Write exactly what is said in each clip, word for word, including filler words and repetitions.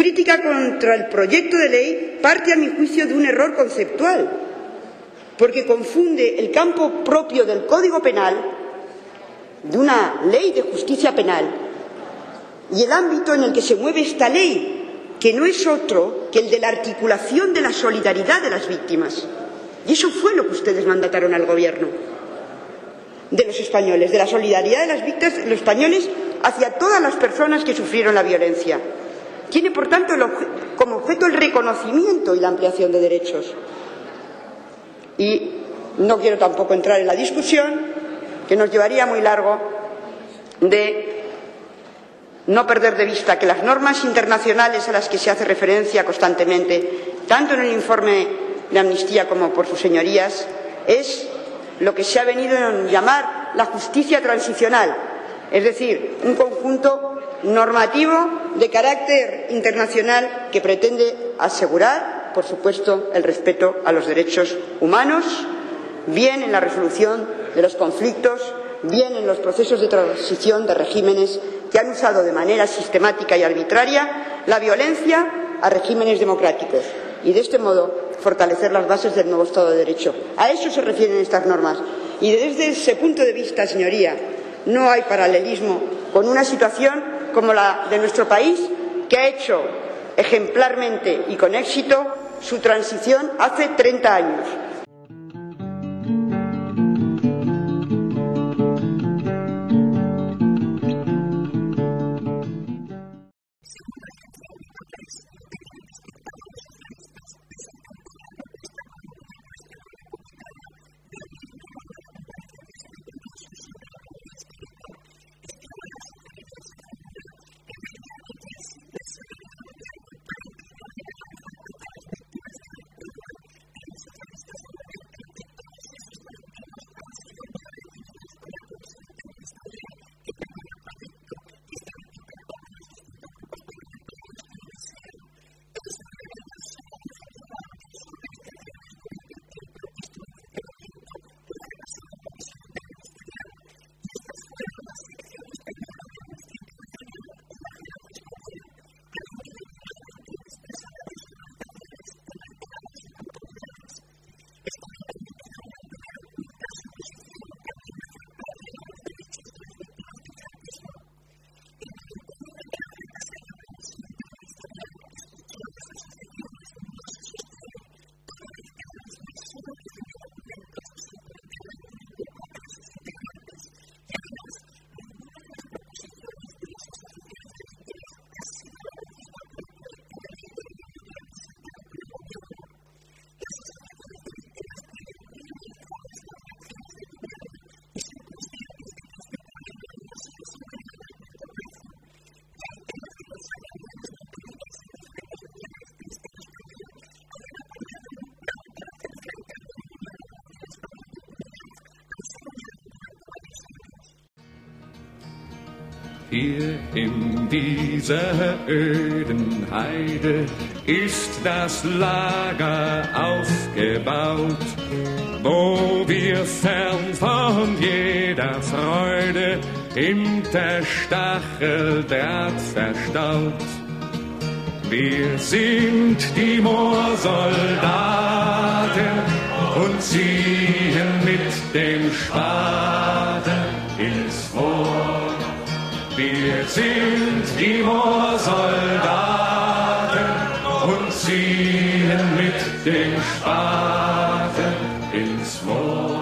crítica contra el proyecto de ley parte, a mi juicio, de un error conceptual, porque confunde el campo propio del Código Penal, de una ley de justicia penal, y el ámbito en el que se mueve esta ley, que no es otro que el de la articulación de la solidaridad de las víctimas. Y eso fue lo que ustedes mandataron al Gobierno de los españoles, de la solidaridad de las víctimas, los españoles, hacia todas las personas que sufrieron la violencia. Tiene, por tanto, el obje, como objeto el reconocimiento y la ampliación de derechos. Y no quiero tampoco entrar en la discusión, que nos llevaría muy largo, de no perder de vista que las normas internacionales a las que se hace referencia constantemente, tanto en el informe de Amnistía como por sus señorías, es lo que se ha venido a llamar la justicia transicional, es decir, un conjunto normativo de carácter internacional que pretende asegurar, por supuesto, el respeto a los derechos humanos, bien en la resolución de los conflictos, bien en los procesos de transición de regímenes que han usado de manera sistemática y arbitraria la violencia a regímenes democráticos y, de este modo, fortalecer las bases del nuevo Estado de Derecho. A eso se refieren estas normas. Y desde ese punto de vista, señoría, no hay paralelismo con una situación como la de nuestro país, que ha hecho ejemplarmente y con éxito su transición hace treinta años. Hier in dieser öden Heide ist das Lager aufgebaut, wo wir fern von jeder Freude hinter Stacheldraht verstaut. Wir sind die Moorsoldaten und ziehen mit dem Spaten ins Moor. Wir sind die Moorsoldaten und ziehen mit dem Spaten ins Moor.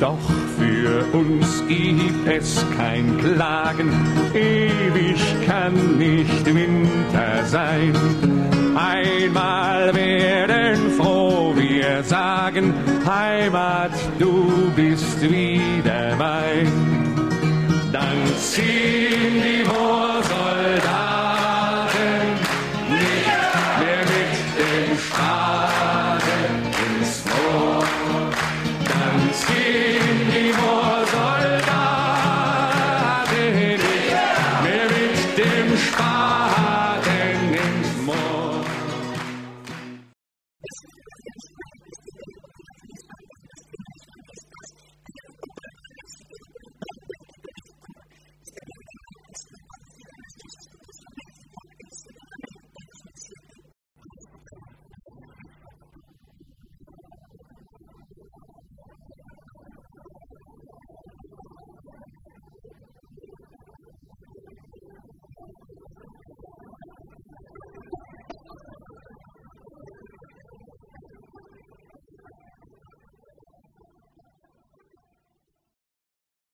Doch für uns gibt es kein Klagen, ewig kann nicht Winter sein. Einmal werden froh wir sagen, Heimat, du bist wieder mein. Dann ziehen die Hosen